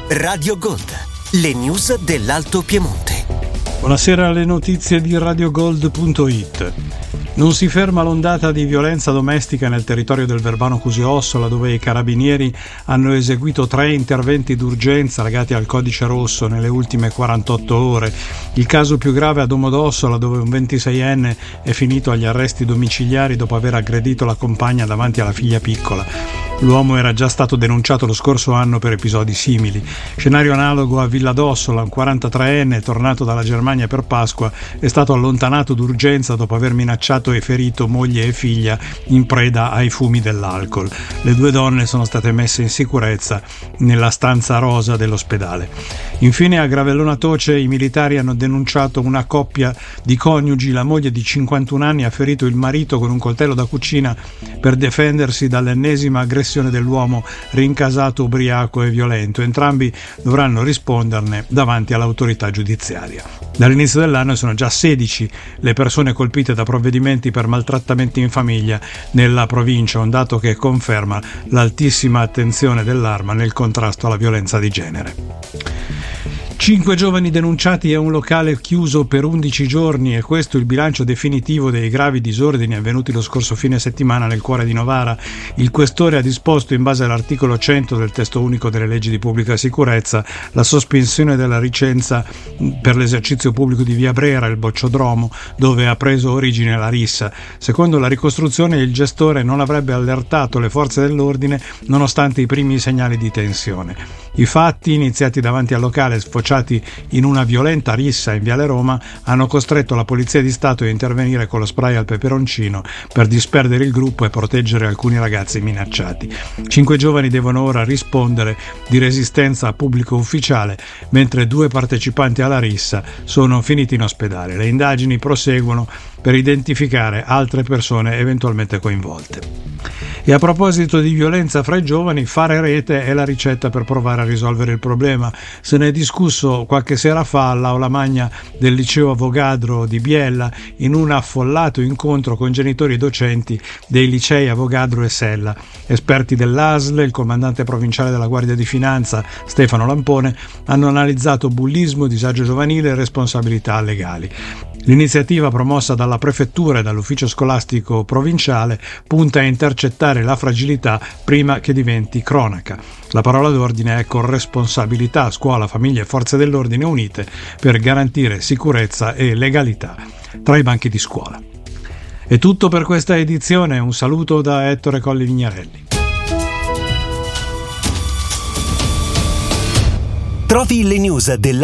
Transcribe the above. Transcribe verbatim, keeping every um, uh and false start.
Radio Gold, le news dell'Alto Piemonte. Buonasera, alle notizie di radiogold punto it. Non si ferma l'ondata di violenza domestica nel territorio del Verbano Cusio-Ossola, dove i carabinieri hanno eseguito tre interventi d'urgenza legati al codice rosso nelle ultime quarantotto ore. Il caso più grave a Domodossola, dove un ventiseienne è finito agli arresti domiciliari dopo aver aggredito la compagna davanti alla figlia piccola. L'uomo era già stato denunciato lo scorso anno per episodi simili. Scenario analogo a Villa d'Ossola, un quarantatreenne tornato dalla Germania per Pasqua è stato allontanato d'urgenza dopo aver minacciato e ferito moglie e figlia in preda ai fumi dell'alcol. Le due donne sono state messe in sicurezza nella stanza rosa dell'ospedale. Infine a Gravellona Toce i militari hanno denunciato una coppia di coniugi. La moglie di cinquantuno anni ha ferito il marito con un coltello da cucina per difendersi dall'ennesima aggressione dell'uomo rincasato ubriaco e violento. Entrambi dovranno risponderne davanti all'autorità giudiziaria. Dall'inizio dell'anno sono già sedici le persone colpite da provvedimenti per maltrattamenti in famiglia nella provincia, un dato che conferma l'altissima attenzione dell'Arma nel contrasto alla violenza di genere. Cinque giovani denunciati a un locale chiuso per undici giorni, e questo il bilancio definitivo dei gravi disordini avvenuti lo scorso fine settimana nel cuore di Novara. Il questore ha disposto, in base all'articolo cento del testo unico delle leggi di pubblica sicurezza, la sospensione della licenza per l'esercizio pubblico di Via Brera, il Bocciodromo, dove ha preso origine la rissa. Secondo la ricostruzione, il gestore non avrebbe allertato le forze dell'ordine nonostante i primi segnali di tensione. I fatti, iniziati davanti al locale, sfociati in una violenta rissa in Viale Roma, hanno costretto la Polizia di Stato a intervenire con lo spray al peperoncino per disperdere il gruppo e proteggere alcuni ragazzi minacciati. Cinque giovani devono ora rispondere di resistenza a pubblico ufficiale, mentre due partecipanti alla rissa sono finiti in ospedale. Le indagini proseguono per identificare altre persone eventualmente coinvolte. E a proposito di violenza fra i giovani, fare rete è la ricetta per provare a risolvere il problema. Se ne è discusso qualche sera fa all'aula magna del liceo Avogadro di Biella, in un affollato incontro con genitori e docenti dei licei Avogadro e Sella. Esperti dell'A S L, il comandante provinciale della Guardia di Finanza Stefano Lampone, hanno analizzato bullismo, disagio giovanile e responsabilità legali. L'iniziativa, promossa dalla prefettura e dall'ufficio scolastico provinciale, punta a intercettare la fragilità prima che diventi cronaca. La parola d'ordine è corresponsabilità, scuola, famiglie e forze dell'ordine unite per garantire sicurezza e legalità tra i banchi di scuola. È tutto per questa edizione, un saluto da Ettore Colli Vignarelli. Trovi le news della